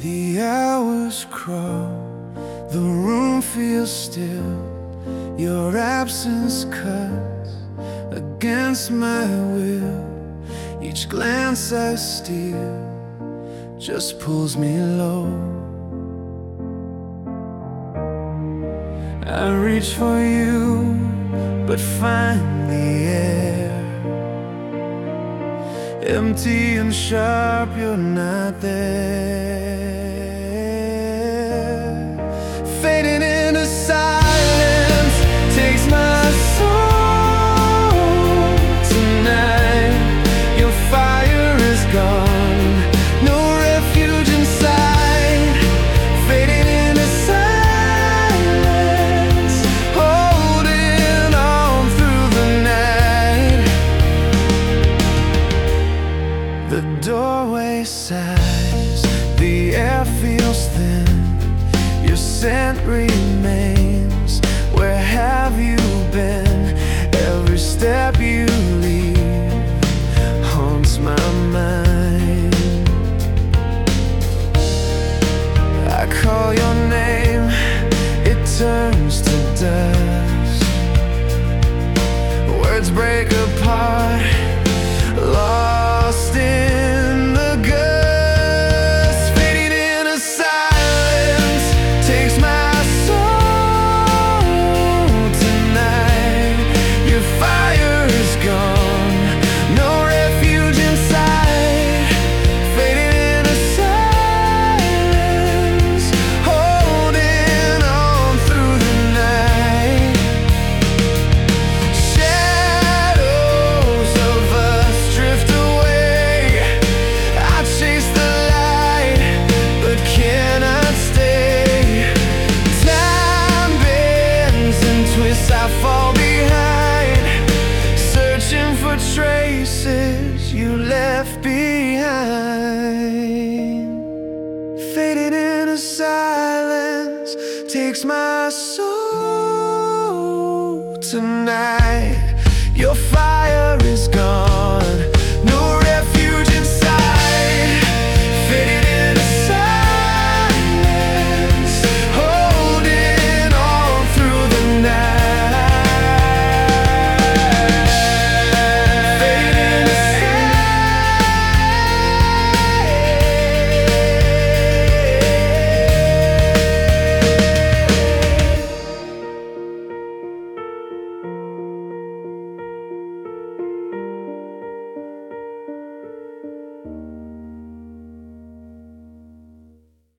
The hours crawl, the room feels still. Your absence cuts against my will. Each glance I steal just pulls me low. I reach for you, but find the air empty and sharp, you're not there. Fading into silence takes my soul tonight. Your fire is gone, no refuge inside. Fading into silence, holding on through the night. The doorway sighs, the air feels thin. Your scent remains. Where have you been? Every step you leave haunts my mind. I call your name, it turns to dust. Words break apart, lost in the gust. Fading into silence takes my soul tonight. Your fire is gone, no refuge inside. Fading into silence, holding on through the night. Shadows of us drift away. I chase the light, but cannot stay. Time bends and twists, I fall behind, searching for traces you left behind. Fading into silence takes my soul tonight.